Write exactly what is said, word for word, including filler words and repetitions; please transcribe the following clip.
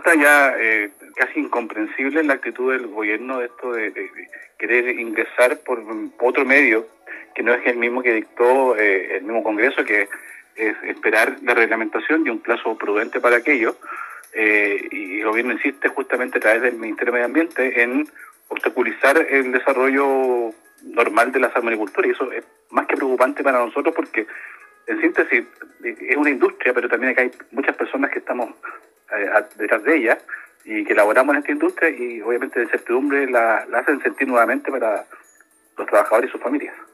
resulta ya eh, casi incomprensible la actitud del gobierno de esto de, de, de querer ingresar por otro medio que no es el mismo que dictó eh, el mismo Congreso, que es esperar la reglamentación y un plazo prudente para aquello. Eh, y el gobierno insiste justamente a través del Ministerio de Medio Ambiente en obstaculizar el desarrollo normal de la salmonicultura, y eso es más que preocupante para nosotros porque, en síntesis, es una industria, pero también acá hay muchas personas que estamos eh, detrás de ella y que elaboramos en esta industria, y obviamente la incertidumbre la, la hacen sentir nuevamente para los trabajadores y sus familias.